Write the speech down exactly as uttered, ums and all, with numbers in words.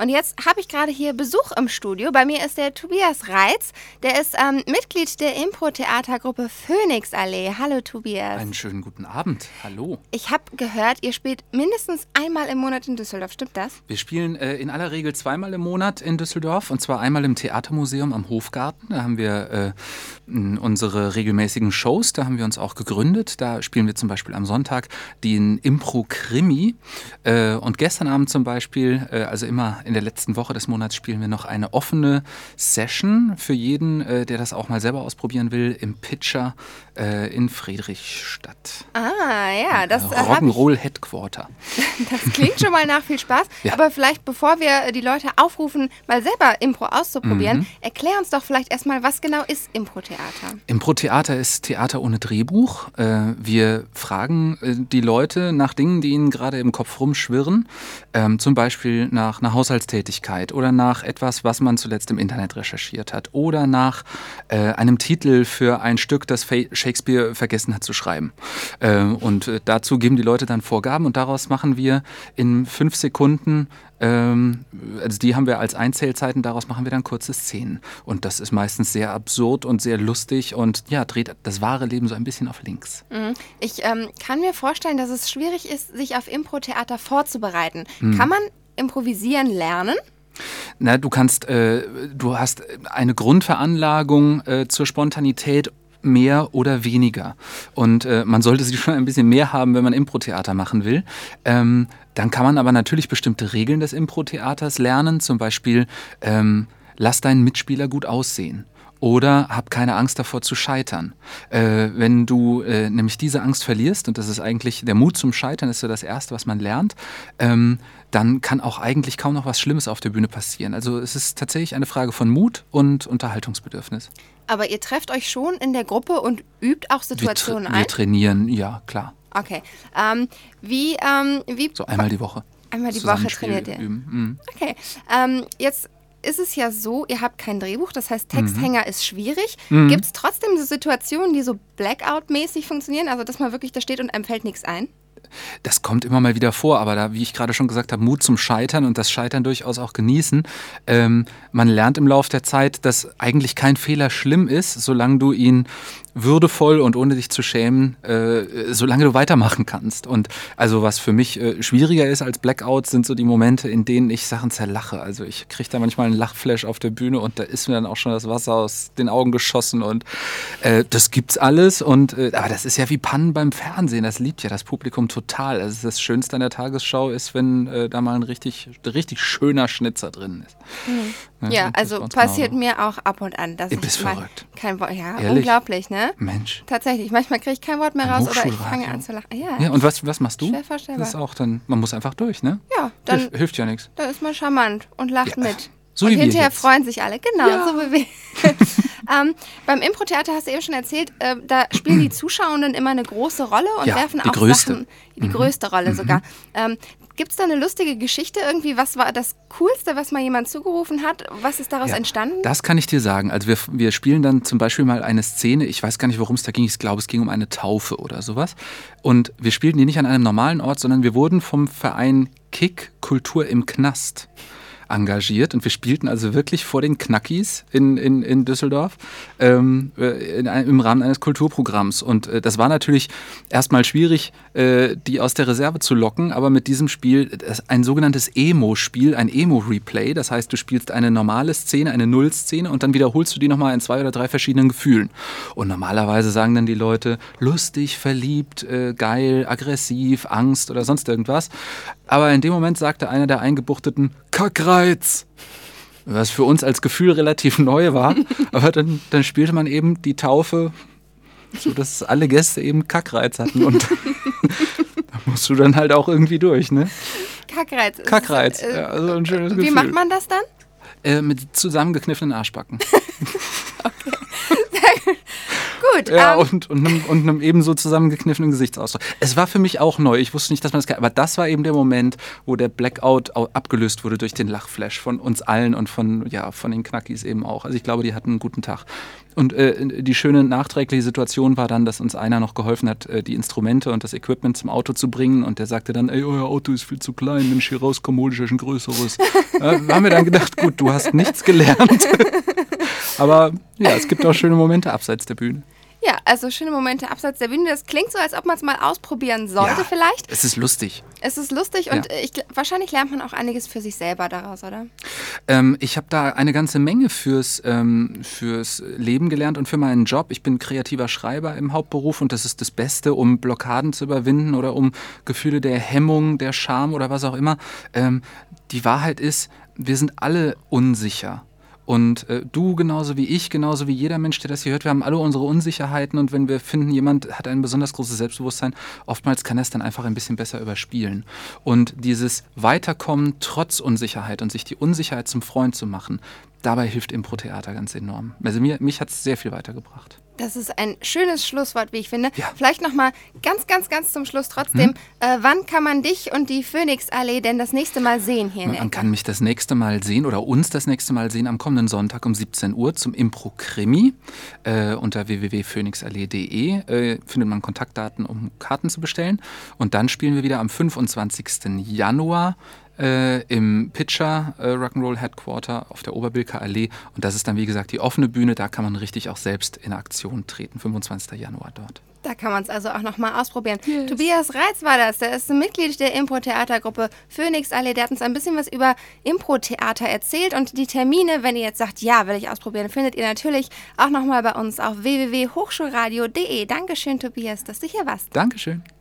Und jetzt habe ich gerade hier Besuch im Studio. Bei mir ist der Tobias Reitz. Der ist ähm, Mitglied der Impro-Theatergruppe Phoenixallee. Hallo Tobias. Einen schönen guten Abend. Hallo. Ich habe gehört, ihr spielt mindestens einmal im Monat in Düsseldorf. Stimmt das? Wir spielen äh, in aller Regel zweimal im Monat in Düsseldorf. Und zwar einmal im Theatermuseum am Hofgarten. Da haben wir äh, unsere regelmäßigen Shows. Da haben wir uns auch gegründet. Da spielen wir zum Beispiel am Sonntag den Impro-Krimi. Äh, und gestern Abend zum Beispiel, äh, also immer in der letzten Woche des Monats, spielen wir noch eine offene Session für jeden, äh, der das auch mal selber ausprobieren will, im Pitcher äh, in Friedrichstadt. Ah, ja. Das äh, Rock'n'Roll Headquarter. Das klingt schon mal nach viel Spaß. Ja. Aber vielleicht, bevor wir die Leute aufrufen, mal selber Impro auszuprobieren, mhm. erklär uns doch vielleicht erstmal, was genau ist Impro-Theater? Impro-Theater ist Theater ohne Drehbuch. Äh, wir fragen äh, die Leute nach Dingen, die ihnen gerade im Kopf rumschwirren. Ähm, zum Beispiel nach einer Haushaltstätigkeit oder nach etwas, was man zuletzt im Internet recherchiert hat oder nach äh, einem Titel für ein Stück, das Shakespeare vergessen hat zu schreiben. Äh, und äh, dazu geben die Leute dann Vorgaben und daraus machen wir in fünf Sekunden, ähm, also die haben wir als Einzählzeiten, daraus machen wir dann kurze Szenen. Und das ist meistens sehr absurd und sehr lustig und ja, dreht das wahre Leben so ein bisschen auf links. Ich ähm, kann mir vorstellen, dass es schwierig ist, sich auf Impro-Theater vorzubereiten. Hm. Kann man improvisieren lernen? Na, du kannst, äh, du hast eine Grundveranlagung äh, zur Spontanität, mehr oder weniger. Und äh, man sollte sie schon ein bisschen mehr haben, wenn man Impro-Theater machen will. Ähm, dann kann man aber natürlich bestimmte Regeln des Impro-Theaters lernen. Zum Beispiel, ähm, lass deinen Mitspieler gut aussehen. Oder hab keine Angst davor zu scheitern. Äh, wenn du äh, nämlich diese Angst verlierst, und das ist eigentlich der Mut zum Scheitern, ist so das Erste, was man lernt, ähm, dann kann auch eigentlich kaum noch was Schlimmes auf der Bühne passieren. Also es ist tatsächlich eine Frage von Mut und Unterhaltungsbedürfnis. Aber ihr trefft euch schon in der Gruppe und übt auch Situationen wir ein? Wir trainieren, ja, klar. Okay. Ähm, wie, ähm, wie... So einmal die Woche. Einmal die Woche trainiert ihr? Mhm. Okay. Ähm, jetzt ist es ja so, ihr habt kein Drehbuch, das heißt Texthänger mhm. ist schwierig. Mhm. Gibt es trotzdem so Situationen, die so Blackout-mäßig funktionieren? Also dass man wirklich da steht und einem fällt nichts ein? Das kommt immer mal wieder vor, aber da, wie ich gerade schon gesagt habe, Mut zum Scheitern und das Scheitern durchaus auch genießen. Ähm, man lernt im Laufe der Zeit, dass eigentlich kein Fehler schlimm ist, solange du ihn würdevoll und ohne dich zu schämen, äh, solange du weitermachen kannst. Und also was für mich äh, schwieriger ist als Blackout, sind so die Momente, in denen ich Sachen zerlache. Also ich kriege da manchmal einen Lachflash auf der Bühne und da ist mir dann auch schon das Wasser aus den Augen geschossen und äh, das gibt's alles. Und äh, aber das ist ja wie Pannen beim Fernsehen, das liebt ja das Publikum total. Also das Schönste an der Tagesschau ist, wenn äh, da mal ein richtig, richtig schöner Schnitzer drin ist. Mhm. Ja, ja, also passiert genau. mir auch ab und an, dass ich ich bist mal verrückt. kein Wort, ja, Ehrlich? Unglaublich, ne? Mensch. Tatsächlich, manchmal kriege ich kein Wort mehr raus oder ich fange an zu lachen. Ja, ja, und was, was machst du? Schwer vorstellbar. Das ist auch dann, man muss einfach durch, ne? Ja, dann Hilf, hilft ja nichts. Da ist man charmant und lacht ja. mit. So und wie hinterher wir freuen sich alle, genau, ja. so wie wir. ähm, beim Impro-Theater hast du eben schon erzählt, äh, da spielen die Zuschauenden immer eine große Rolle und ja, werfen die auch größte. Sachen, die mhm. größte Rolle mhm. sogar. Ähm, Gibt es da eine lustige Geschichte irgendwie? Was war das Coolste, was mal jemand zugerufen hat? Was ist daraus ja, entstanden? Das kann ich dir sagen. Also wir, wir spielen dann zum Beispiel mal eine Szene, ich weiß gar nicht, worum es da ging, ich glaube, es ging um eine Taufe oder sowas. Und wir spielten die nicht an einem normalen Ort, sondern wir wurden vom Verein Kick Kultur im Knast engagiert und wir spielten also wirklich vor den Knackis in, in, in Düsseldorf ähm, in, im Rahmen eines Kulturprogramms und äh, das war natürlich erstmal schwierig, äh, die aus der Reserve zu locken, aber mit diesem Spiel, das ist ein sogenanntes Emo-Spiel, ein Emo-Replay, das heißt, du spielst eine normale Szene, eine Null-Szene und dann wiederholst du die nochmal in zwei oder drei verschiedenen Gefühlen und normalerweise sagen dann die Leute lustig, verliebt, äh, geil, aggressiv, Angst oder sonst irgendwas, aber in dem Moment sagte einer der Eingebuchteten Kackreiz, was für uns als Gefühl relativ neu war, aber dann, dann spielte man eben die Taufe, so dass alle Gäste eben Kackreiz hatten und da musst du dann halt auch irgendwie durch, ne? Kackreiz. Kackreiz, ist, äh, ja, also ein schönes wie Gefühl. Wie macht man das dann? Äh, mit zusammengekniffenen Arschbacken. Okay, sehr gut. Gut. Ja, ähm. und, und, einem, und einem ebenso zusammengekniffenen Gesichtsausdruck. Es war für mich auch neu. Ich wusste nicht, dass man das kann. Aber das war eben der Moment, wo der Blackout abgelöst wurde durch den Lachflash von uns allen und von, ja, von den Knackis eben auch. Also ich glaube, die hatten einen guten Tag. Und äh, die schöne nachträgliche Situation war dann, dass uns einer noch geholfen hat, äh, die Instrumente und das Equipment zum Auto zu bringen. Und der sagte dann, ey, euer Auto ist viel zu klein, wenn ich hier rauskomme, hol ich euch ein größeres. Da haben wir dann gedacht, gut, du hast nichts gelernt. Aber ja, es gibt auch schöne Momente abseits der Bühne. Ja, also schöne Momente abseits der Bühne. Das klingt so, als ob man es mal ausprobieren sollte ja, vielleicht. Es ist lustig. Es ist lustig und ja. ich, wahrscheinlich lernt man auch einiges für sich selber daraus, oder? Ähm, ich habe da eine ganze Menge fürs, ähm, fürs Leben gelernt und für meinen Job. Ich bin kreativer Schreiber im Hauptberuf und das ist das Beste, um Blockaden zu überwinden oder um Gefühle der Hemmung, der Scham oder was auch immer. Ähm, die Wahrheit ist, wir sind alle unsicher. Und äh, du genauso wie ich, genauso wie jeder Mensch, der das hier hört, wir haben alle unsere Unsicherheiten und wenn wir finden, jemand hat ein besonders großes Selbstbewusstsein, oftmals kann er es dann einfach ein bisschen besser überspielen. Und dieses Weiterkommen trotz Unsicherheit und sich die Unsicherheit zum Freund zu machen, dabei hilft Impro-Theater ganz enorm. Also mir, mich hat es sehr viel weitergebracht. Das ist ein schönes Schlusswort, wie ich finde. Ja. Vielleicht nochmal ganz, ganz, ganz zum Schluss trotzdem. Hm? Äh, wann kann man dich und die Phoenixallee denn das nächste Mal sehen hier in der Man kann mich das nächste Mal sehen oder uns das nächste Mal sehen am kommenden Sonntag um siebzehn Uhr zum Impro-Krimi. Äh, unter w w w punkt phoenixallee punkt d e äh, findet man Kontaktdaten, um Karten zu bestellen. Und dann spielen wir wieder am fünfundzwanzigsten Januar Äh, im Pitcher äh, Rock'n'Roll Headquarter auf der Oberbilker Allee. Und das ist dann, wie gesagt, die offene Bühne. Da kann man richtig auch selbst in Aktion treten. fünfundzwanzigsten Januar dort. Da kann man es also auch nochmal ausprobieren. Yes. Tobias Reitz war das. Der ist Mitglied der Impro-Theatergruppe Phoenixallee. Der hat uns ein bisschen was über Impro-Theater erzählt. Und die Termine, wenn ihr jetzt sagt, ja, will ich ausprobieren, findet ihr natürlich auch nochmal bei uns auf w w w punkt hochschulradio punkt d e. Dankeschön, Tobias, dass du hier warst. Dankeschön.